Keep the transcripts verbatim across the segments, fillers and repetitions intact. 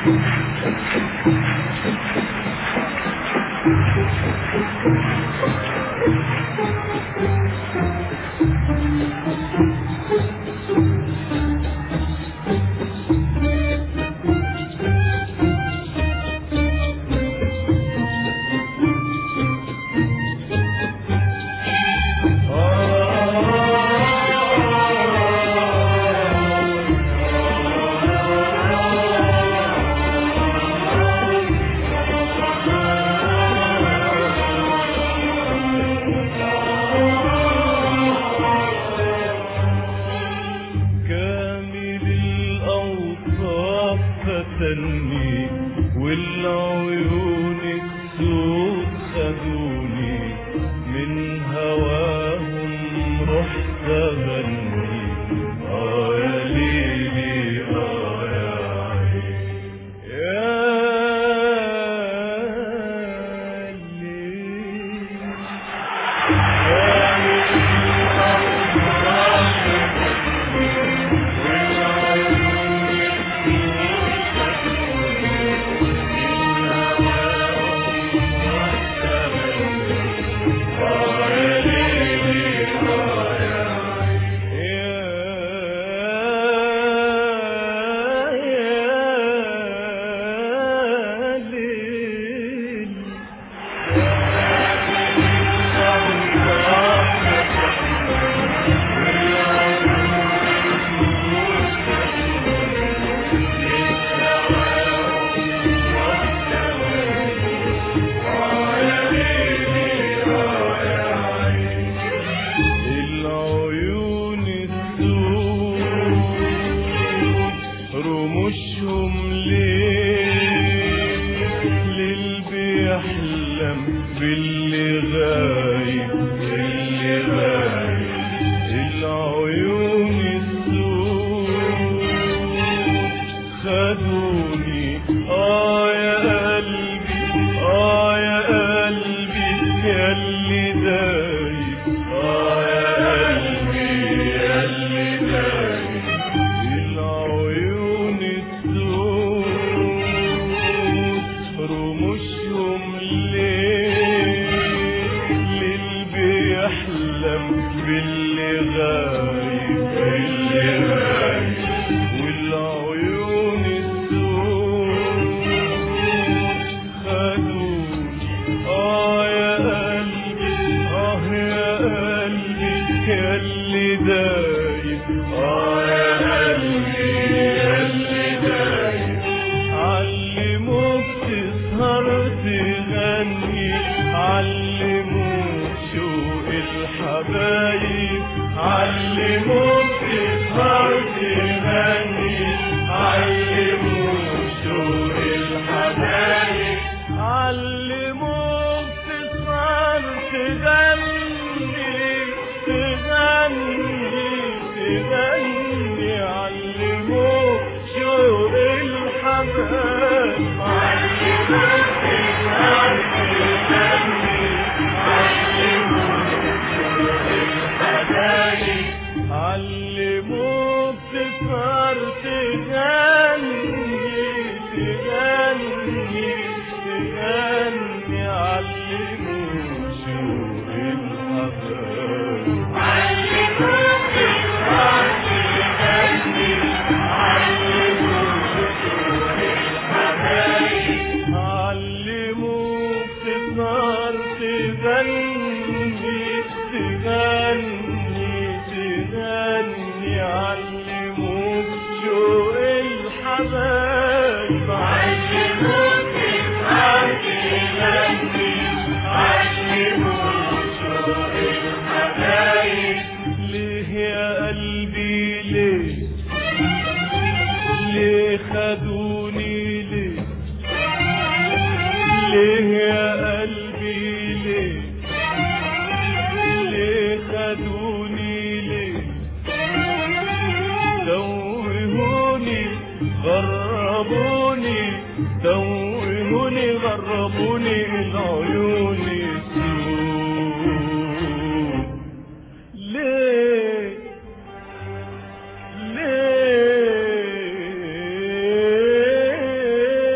والعيون السود خدوني من هواهم رحت أغني آه يا ليلي آه يا عيني يا رموشهم ليه ليل بيحلم باللي غايب باللي غايب العيون السود خدوني اه يا قلبي اه يا قلبي ياللي دايب اه يا قلبي ياللي دايب رموشهم ليل بيحلم باللي غايب باللي غايب والعيون السود خدوني اه يا قلبي اه يا قلبي ياللي دايب اه يا قلبي ياللي دايب علموك تسهر تغني علموك شوق الحبايب علموك تسهر تغني علموك شوق الحبايب علموك تسهر تغني تغني تغني علموك شوق الحبايب علموك تسهر تغني تغني تغني علموك شوق الحبايب علموك تسهر تغني علموك شوق الحبايب علموك تسهر تغني تغني تغني علموك شوق الحبايب علموك تسهر تغني علموك شوق الحبايب ليه يا قلبي ليه ليه خدوني ليه ليه يا قلبي ليه ليه خدوني ليه توهوني غربوني توهوني غربوني العيون السود ليه ليه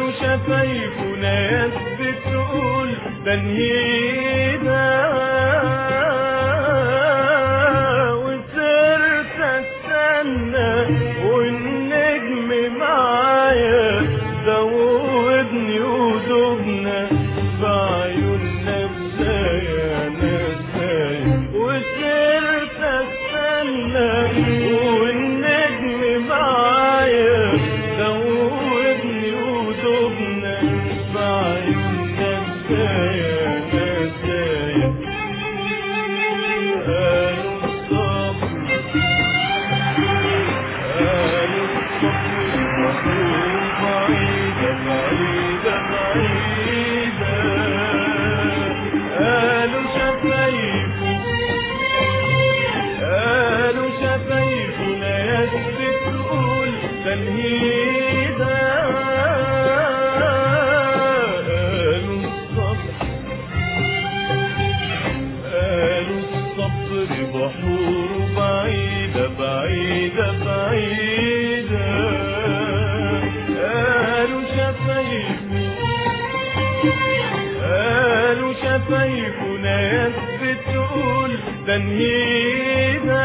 شفايفنا ناس بتقول ده نهينا، وصرت استنى والنجم معايا زودني ودوبنا بعيوننا ازاي انا ازاي، وصرت استنى والنجم معايا زودني ودوبنا بعيوننا ازاي انا ازاي. قالوا الصبر قالوا الصبر مطلوب بعيدة بعيدة بعيدة، قالوا شفايفه قالوا شفايفه ناس بتقول تنهيدة، قالوا الصبر قالوا الصبر بحور بعيدة بعيدة بعيدة، قالوا شفايفه قالوا شفايفه ناس بتقول تنهيدة،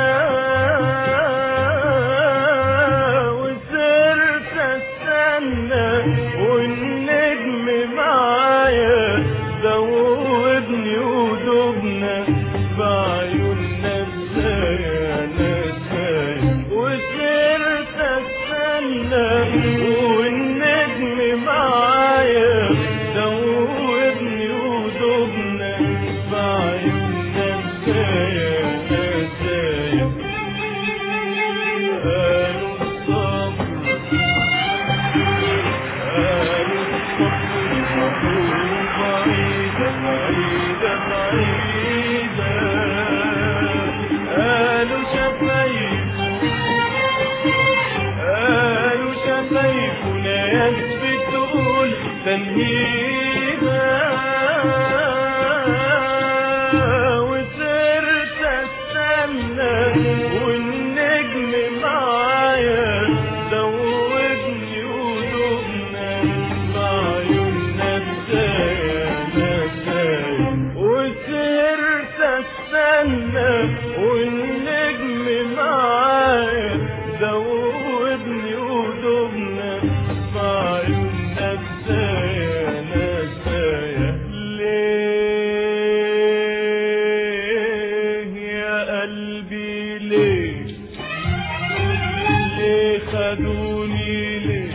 وصرت استنى والنجم معايا زودني ودوبنا بعيوننا ازاي انا ازاي، وصرت استنى والنجم معايا زودني ودوبنا بعيوننا ازاي انا ازاي. قالوا الصبر قالوا الصبر مطلوب بعيدة بعيدة بعيدة، قالوا شفايفه قالوا شفايفه ناس بتقول تنهيدة، وصرت استنى والنجم معايا زودني ودوبنا بعيوننا ازاي انا ازاي، وصرت استنى والنجم معايا زودني ودوبنا بعيوننا ازاي انا ازاي. ليه يا قلبي ليه ليه خدوني ليه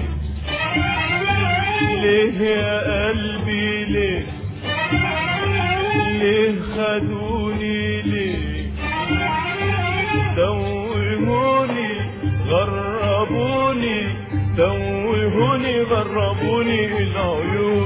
ليه يا قلبي ليه ليه خدوني ليه، توهوني غربوني توهوني غربوني العيون.